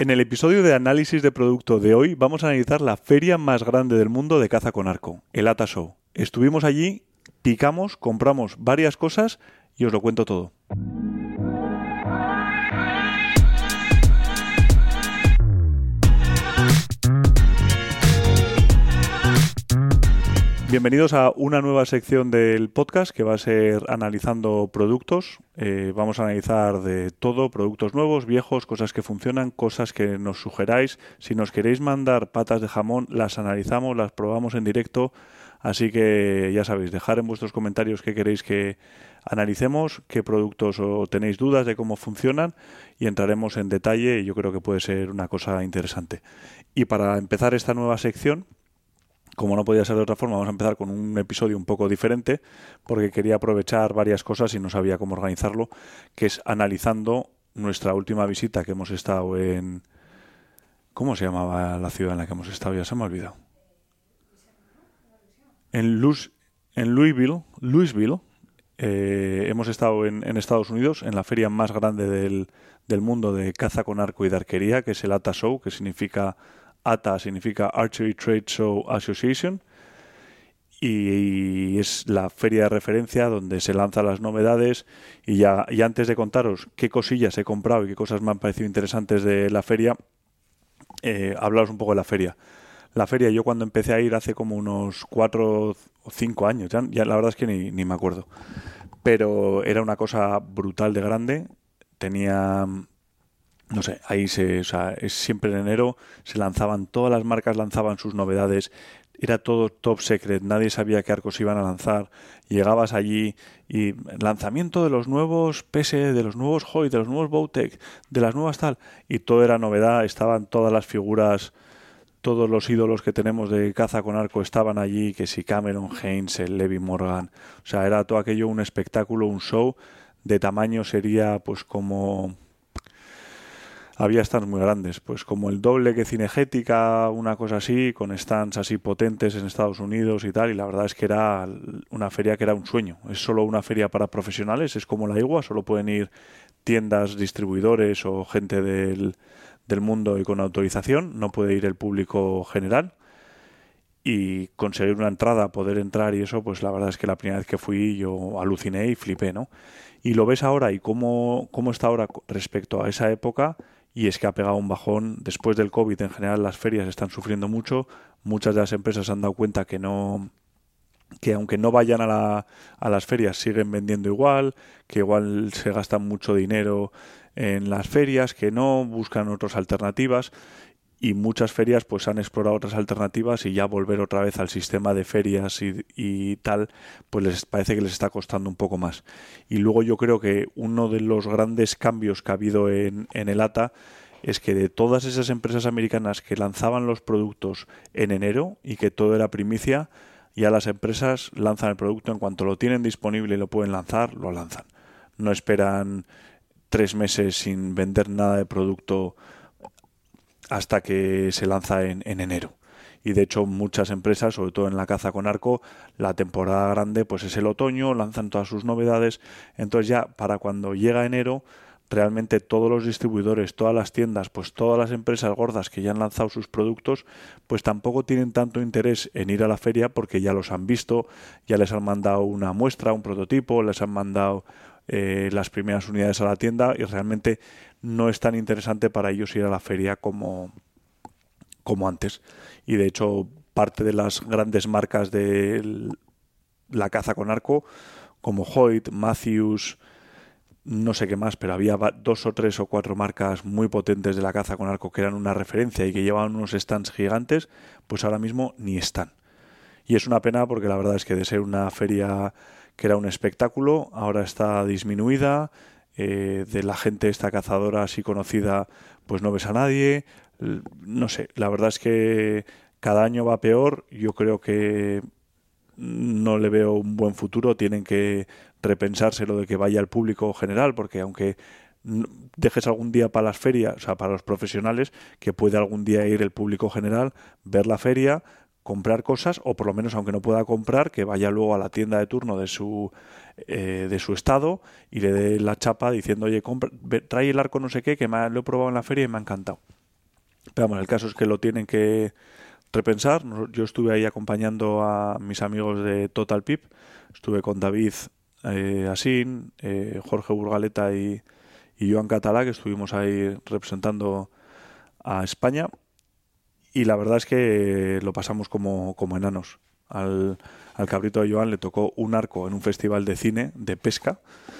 En el episodio de análisis de producto de hoy vamos a analizar la feria más grande del mundo de caza con arco, el ATA Show. Estuvimos allí, picamos, compramos varias cosas y os lo cuento todo. Bienvenidos a una nueva sección del podcast que va a ser analizando productos. Vamos a analizar de todo, productos nuevos, viejos, cosas que funcionan, cosas que nos sugeráis. Si nos queréis mandar patas de jamón, las analizamos, las probamos en directo. Así que ya sabéis, dejar en vuestros comentarios qué queréis que analicemos, qué productos o tenéis dudas de cómo funcionan y entraremos en detalle y yo creo que puede ser una cosa interesante. Y para empezar esta nueva sección, como no podía ser de otra forma, vamos a empezar con un episodio un poco diferente porque quería aprovechar varias cosas y no sabía cómo organizarlo, que es analizando nuestra última visita que hemos estado en... ¿Cómo se llamaba la ciudad en la que hemos estado? Ya se me ha olvidado. En Louisville. Hemos estado en Estados Unidos, en la feria más grande del mundo de caza con arco y de arquería, que es el ATA Show, que significa... ATA significa Archery Trade Show Association y es la feria de referencia donde se lanzan las novedades y antes de contaros qué cosillas he comprado y qué cosas me han parecido interesantes de la feria, hablaros un poco de la feria. La feria yo cuando empecé a ir hace como unos 4 o 5 años, ya la verdad es que ni me acuerdo, pero era una cosa brutal de grande, tenía... No sé, es siempre en enero, se lanzaban, todas las marcas lanzaban sus novedades, era todo top secret, nadie sabía qué arcos iban a lanzar, llegabas allí y lanzamiento de los nuevos PS, de los nuevos Hoyt, de los nuevos Bowtech, de las nuevas tal, y todo era novedad, estaban todas las figuras, todos los ídolos que tenemos de caza con arco estaban allí, que si Cameron Hanes, el Levi Morgan, o sea, era todo aquello un espectáculo, un show, de tamaño sería pues como... Había stands muy grandes, pues como el doble que Cinegética, una cosa así, con stands así potentes en Estados Unidos y tal, y la verdad es que era una feria que era un sueño. Es solo una feria para profesionales, es como la IWA, solo pueden ir tiendas, distribuidores o gente del mundo y con autorización, no puede ir el público general. Y conseguir una entrada, poder entrar y eso, pues la verdad es que la primera vez que fui yo aluciné y flipé, ¿no? Y lo ves ahora y cómo está ahora respecto a esa época, y es que ha pegado un bajón. Después del COVID en general las ferias están sufriendo mucho, muchas de las empresas se han dado cuenta que aunque no vayan a las ferias siguen vendiendo igual, que igual se gastan mucho dinero en las ferias, que no buscan otras alternativas. Y muchas ferias pues han explorado otras alternativas y ya volver otra vez al sistema de ferias y tal, pues les parece que les está costando un poco más. Y luego yo creo que uno de los grandes cambios que ha habido en el ATA es que de todas esas empresas americanas que lanzaban los productos en enero y que todo era primicia, ya las empresas lanzan el producto en cuanto lo tienen disponible y lo pueden lanzar, lo lanzan. No esperan 3 meses sin vender nada de producto hasta que se lanza en enero. Y de hecho muchas empresas, sobre todo en la caza con arco, la temporada grande pues es el otoño, lanzan todas sus novedades, entonces ya para cuando llega enero realmente todos los distribuidores, todas las tiendas, pues todas las empresas gordas que ya han lanzado sus productos, pues tampoco tienen tanto interés en ir a la feria porque ya los han visto, ya les han mandado una muestra, un prototipo, les han mandado las primeras unidades a la tienda y realmente no es tan interesante para ellos ir a la feria como antes. Y de hecho parte de las grandes marcas de la caza con arco como Hoyt, Mathews, no sé qué más, pero había 2 o 3 o 4 marcas muy potentes de la caza con arco que eran una referencia y que llevaban unos stands gigantes, pues ahora mismo ni están. Y es una pena porque la verdad es que de ser una feria que era un espectáculo, ahora está disminuida, de la gente esta cazadora así conocida, pues no ves a nadie, no sé, la verdad es que cada año va peor, yo creo que no le veo un buen futuro, tienen que repensarse lo de que vaya al público general, porque aunque dejes algún día para las ferias, o sea, para los profesionales, que puede algún día ir el público general, ver la feria, comprar cosas, o por lo menos aunque no pueda comprar, que vaya luego a la tienda de turno de su estado y le dé la chapa diciendo, oye, trae el arco no sé qué, que lo he probado en la feria y me ha encantado. Pero vamos, el caso es que lo tienen que repensar. Yo estuve ahí acompañando a mis amigos de Total Pip. Estuve con David Asín, Jorge Burgaleta y Joan Catalá, que estuvimos ahí representando a España. Y la verdad es que lo pasamos como enanos. Al cabrito de Joan le tocó un arco en un festival de cine de pesca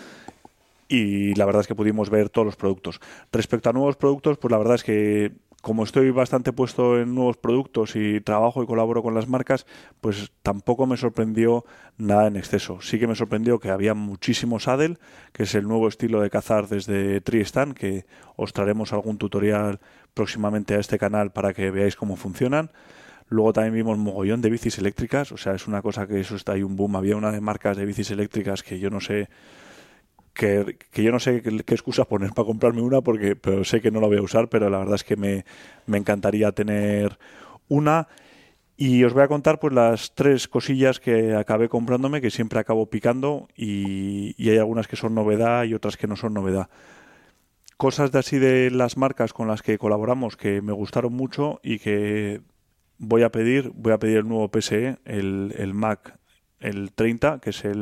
y la verdad es que pudimos ver todos los productos. Respecto a nuevos productos, pues la verdad es que como estoy bastante puesto en nuevos productos y trabajo y colaboro con las marcas, pues tampoco me sorprendió nada en exceso. Sí que me sorprendió que había muchísimo saddle, que es el nuevo estilo de cazar desde Tristan, que os traeremos algún tutorial próximamente a este canal para que veáis cómo funcionan. Luego también vimos mogollón de bicis eléctricas, o sea, es una cosa que eso está ahí un boom. Había una de marcas de bicis eléctricas que yo no sé que yo no sé qué excusa poner para comprarme una, pero sé que no la voy a usar, pero la verdad es que me encantaría tener una. Y os voy a contar pues las 3 cosillas que acabé comprándome, que siempre acabo picando, y hay algunas que son novedad y otras que no son novedad. Cosas de así de las marcas con las que colaboramos que me gustaron mucho y que voy a pedir el nuevo PSE, el Mac, el 30, que es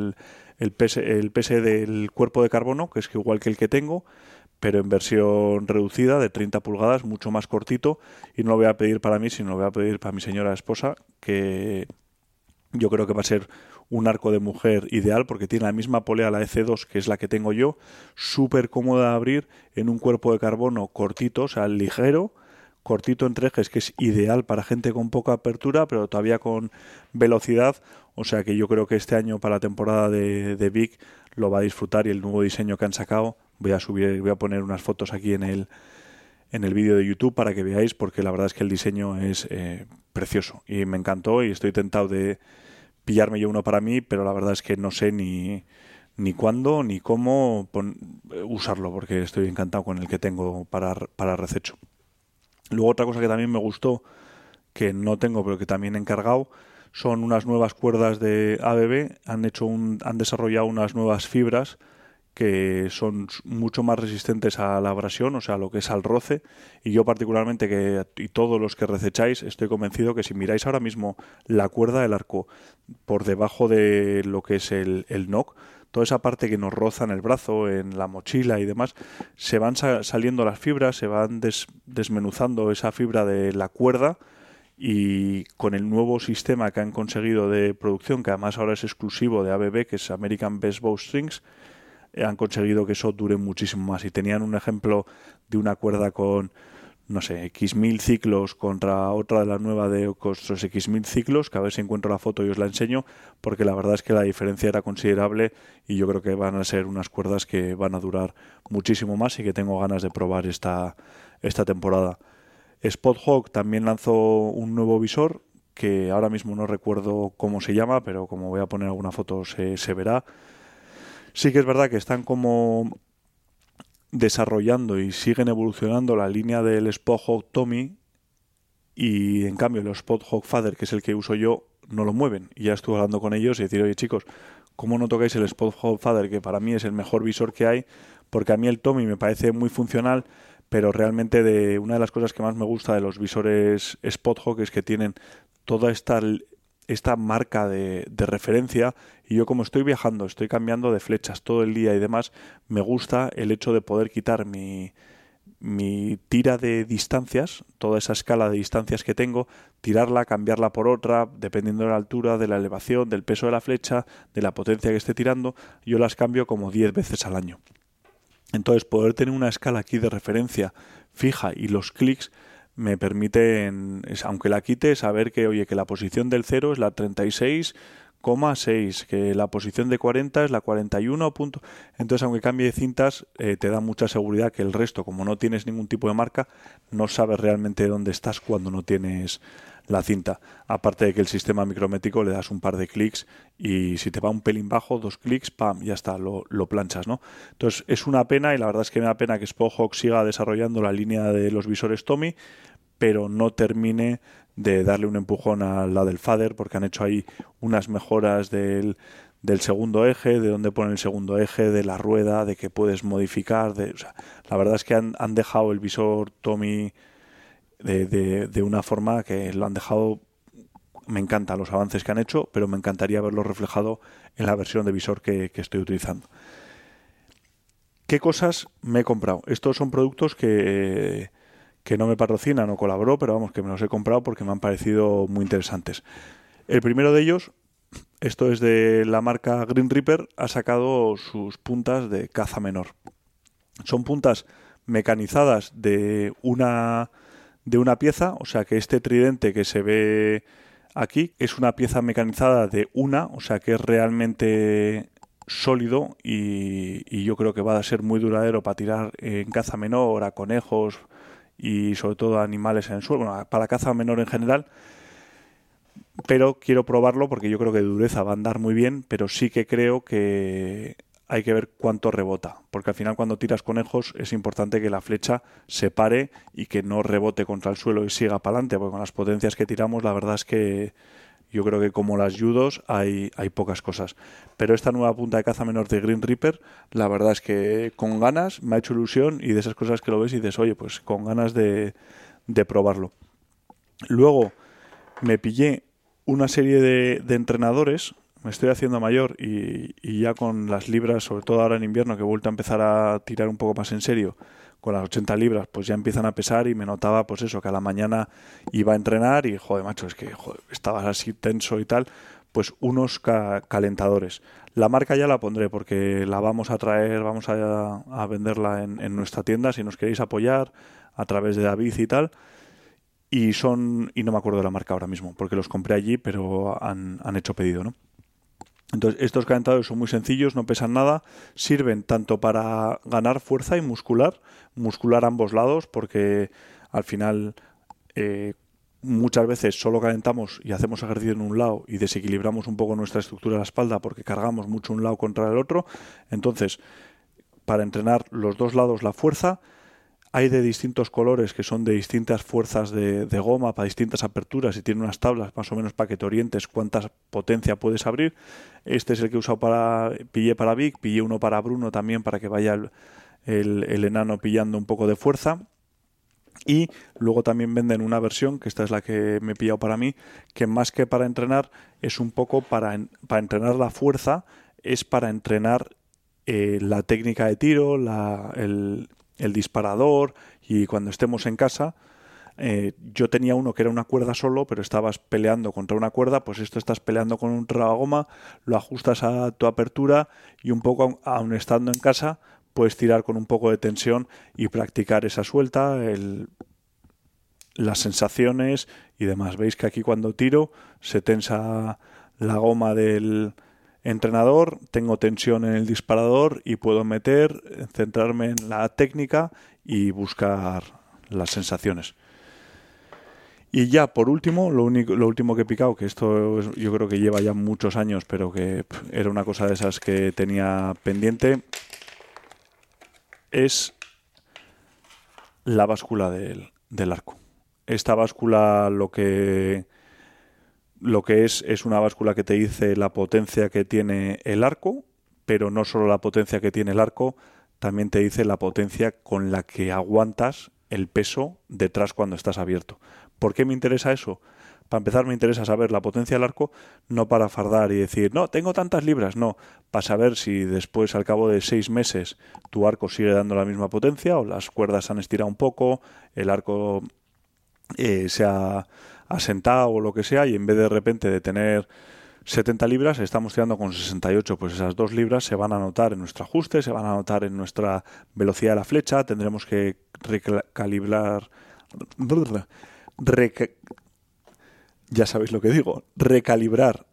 el PSE del cuerpo de carbono, que es igual que el que tengo, pero en versión reducida de 30 pulgadas, mucho más cortito, y no lo voy a pedir para mí, sino lo voy a pedir para mi señora esposa, que yo creo que va a ser un arco de mujer ideal porque tiene la misma polea, la EC2, que es la que tengo yo, súper cómoda de abrir en un cuerpo de carbono cortito, o sea, ligero, cortito entre ejes, que es ideal para gente con poca apertura, pero todavía con velocidad. O sea que yo creo que este año para la temporada de Vic lo va a disfrutar, y el nuevo diseño que han sacado, voy a poner unas fotos aquí en el vídeo de YouTube para que veáis, porque la verdad es que el diseño es precioso y me encantó, y estoy tentado de pillarme yo uno para mí, pero la verdad es que no sé ni cuándo ni cómo usarlo, porque estoy encantado con el que tengo para rececho. Luego otra cosa que también me gustó, que no tengo pero que también he encargado, son unas nuevas cuerdas de ABB. Han desarrollado unas nuevas fibras que son mucho más resistentes a la abrasión, o sea, lo que es al roce, y yo particularmente, y todos los que rececháis, estoy convencido que si miráis ahora mismo la cuerda del arco por debajo de lo que es el nock, toda esa parte que nos roza en el brazo, en la mochila y demás, se van saliendo las fibras, se van desmenuzando esa fibra de la cuerda, y con el nuevo sistema que han conseguido de producción, que además ahora es exclusivo de ABB, que es American Best Bowstrings, han conseguido que eso dure muchísimo más. Y tenían un ejemplo de una cuerda con, no sé, X mil ciclos contra otra de la nueva de otros X mil ciclos, que a ver si encuentro la foto y os la enseño, porque la verdad es que la diferencia era considerable, y yo creo que van a ser unas cuerdas que van a durar muchísimo más y que tengo ganas de probar esta temporada. Spot-Hawk también lanzó un nuevo visor, que ahora mismo no recuerdo cómo se llama, pero como voy a poner alguna foto se verá. Sí que es verdad que están como desarrollando y siguen evolucionando la línea del Spot-Hawk Tommy, y en cambio el Spot-Hawk Father, que es el que uso yo, no lo mueven. Y ya estuve hablando con ellos y decir, oye chicos, ¿cómo no tocáis el Spot-Hawk Father, que para mí es el mejor visor que hay? Porque a mí el Tommy me parece muy funcional, pero realmente una de las cosas que más me gusta de los visores Spot-Hawk es que tienen toda esta marca de referencia, y yo, como estoy viajando, estoy cambiando de flechas todo el día y demás, me gusta el hecho de poder quitar mi tira de distancias, toda esa escala de distancias que tengo, tirarla, cambiarla por otra, dependiendo de la altura, de la elevación, del peso de la flecha, de la potencia que esté tirando. Yo las cambio como 10 veces al año. Entonces, poder tener una escala aquí de referencia fija y los clics me permiten, aunque la quite, saber que, oye, que la posición del 0 es la 36,6, que la posición de 40 es la 41. Entonces, aunque cambie de cintas, te da mucha seguridad que el resto, como no tienes ningún tipo de marca, no sabes realmente dónde estás cuando no tienes la cinta. Aparte de que el sistema micrométrico le das un par de clics y si te va un pelín bajo, 2 clics, pam, ya está, lo planchas, ¿no? Entonces es una pena, y la verdad es que me da pena que Spot-Hawk siga desarrollando la línea de los visores Tommy, pero no termine de darle un empujón a la del Father, porque han hecho ahí unas mejoras del segundo eje, de dónde ponen el segundo eje, de la rueda, de que puedes modificar, o sea, la verdad es que han dejado el visor Tommy de una forma que lo han dejado. Me encantan los avances que han hecho, pero me encantaría verlo reflejado en la versión de visor que estoy utilizando. ¿Qué cosas me he comprado? Estos son productos que no me patrocinan o colaboró, pero vamos, que me los he comprado porque me han parecido muy interesantes. El primero de ellos, esto es de la marca Green Reaper, ha sacado sus puntas de caza menor. Son puntas mecanizadas de una pieza, o sea que este tridente que se ve aquí es una pieza mecanizada de una, o sea que es realmente sólido y yo creo que va a ser muy duradero para tirar en caza menor, a conejos y sobre todo a animales en el suelo, bueno, para caza menor en general. Pero quiero probarlo porque yo creo que de dureza va a andar muy bien, pero sí que creo que hay que ver cuánto rebota, porque al final cuando tiras conejos es importante que la flecha se pare y que no rebote contra el suelo y siga para adelante, porque con las potencias que tiramos la verdad es que yo creo que como las judos hay pocas cosas. Pero esta nueva punta de caza menor de Green Reaper, la verdad es que con ganas me ha hecho ilusión y de esas cosas que lo ves y dices, oye, pues con ganas de probarlo. Luego me pillé una serie de entrenadores, me estoy haciendo mayor y ya con las libras, sobre todo ahora en invierno que he vuelto a empezar a tirar un poco más en serio, con las 80 libras pues ya empiezan a pesar y me notaba pues eso, que a la mañana iba a entrenar y joder macho, es que estaba así tenso y tal, pues unos calentadores. La marca ya la pondré porque la vamos a traer, vamos a venderla en nuestra tienda si nos queréis apoyar a través de David y tal. Y no me acuerdo de la marca ahora mismo, porque los compré allí, pero han hecho pedido, ¿no? Entonces, estos calentadores son muy sencillos, no pesan nada, sirven tanto para ganar fuerza y muscular ambos lados, porque al final muchas veces solo calentamos y hacemos ejercicio en un lado y desequilibramos un poco nuestra estructura de la espalda porque cargamos mucho un lado contra el otro. Entonces, para entrenar los dos lados la fuerza, hay de distintos colores que son de distintas fuerzas de goma para distintas aperturas y tiene unas tablas más o menos para que te orientes cuánta potencia puedes abrir. Este es el que he usado pillé para Vic, pillé uno para Bruno también para que vaya el enano pillando un poco de fuerza. Y luego también venden una versión, que esta es la que me he pillado para mí, que más que para entrenar es un poco para entrenar la fuerza, es para entrenar la técnica de tiro, el disparador y cuando estemos en casa. Yo tenía uno que era una cuerda solo, pero estabas peleando contra una cuerda, pues esto estás peleando con un trabagoma, lo ajustas a tu apertura y un poco, aun estando en casa, puedes tirar con un poco de tensión y practicar esa suelta, las sensaciones y demás. Veis que aquí cuando tiro se tensa la goma del entrenador, tengo tensión en el disparador y puedo centrarme en la técnica y buscar las sensaciones. Y ya por último, lo último que he picado, que esto yo creo que lleva ya muchos años, pero que era una cosa de esas que tenía pendiente, es la báscula del arco. Esta báscula lo que es una báscula que te dice la potencia que tiene el arco, pero no solo la potencia que tiene el arco, también te dice la potencia con la que aguantas el peso detrás cuando estás abierto. ¿Por qué me interesa eso? Para empezar me interesa saber la potencia del arco, no para fardar y decir, no, tengo tantas libras, no, para saber si después al cabo de 6 meses tu arco sigue dando la misma potencia o las cuerdas se han estirado un poco, el arco se ha asentado o lo que sea y en vez de repente de tener 70 libras estamos tirando con 68, pues esas 2 libras se van a notar en nuestro ajuste, se van a notar en nuestra velocidad de la flecha, tendremos que recalibrar ya sabéis lo que digo, recalibrar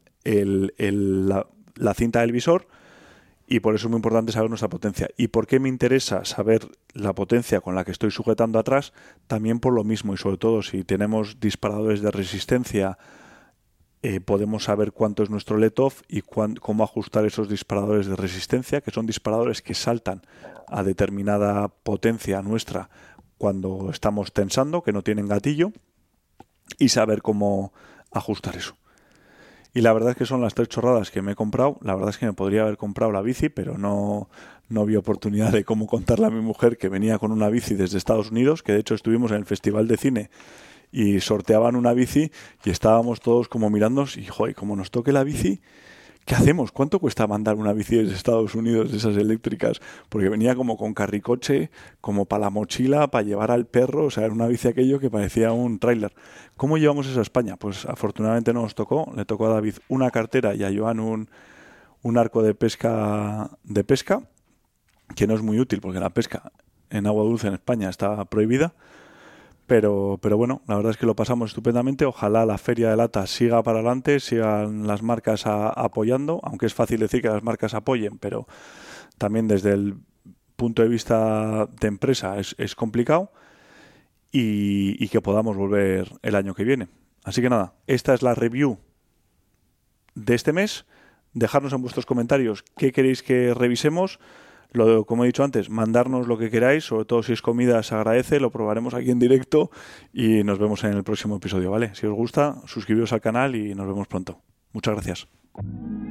la cinta del visor. Y por eso es muy importante saber nuestra potencia. ¿Y por qué me interesa saber la potencia con la que estoy sujetando atrás? También por lo mismo y sobre todo si tenemos disparadores de resistencia, podemos saber cuánto es nuestro let-off y cómo ajustar esos disparadores de resistencia, que son disparadores que saltan a determinada potencia nuestra cuando estamos tensando, que no tienen gatillo, y saber cómo ajustar eso. Y la verdad es que son las 3 chorradas que me he comprado. La verdad es que me podría haber comprado la bici, pero no no vi oportunidad de cómo contarle a mi mujer que venía con una bici desde Estados Unidos, que de hecho estuvimos en el Festival de Cine y sorteaban una bici y estábamos todos como mirándonos y, joder, como nos toque la bici, ¿qué hacemos? ¿Cuánto cuesta mandar una bici desde Estados Unidos, de esas eléctricas? Porque venía como con carricoche, como para la mochila, para llevar al perro, o sea, era una bici aquello que parecía un tráiler. ¿Cómo llevamos eso a España? Pues afortunadamente no nos tocó, le tocó a David una cartera y a Joan un arco de pesca, que no es muy útil porque la pesca en agua dulce en España está prohibida. Pero bueno, la verdad es que lo pasamos estupendamente. Ojalá la Feria de Lata siga para adelante, sigan las marcas apoyando, aunque es fácil decir que las marcas apoyen, pero también desde el punto de vista de empresa es complicado y que podamos volver el año que viene. Así que nada, esta es la review de este mes. Dejadnos en vuestros comentarios qué queréis que revisemos. Como he dicho antes, mandarnos lo que queráis, sobre todo si es comida se agradece, lo probaremos aquí en directo y nos vemos en el próximo episodio, ¿vale? Si os gusta, suscribiros al canal y nos vemos pronto. Muchas gracias.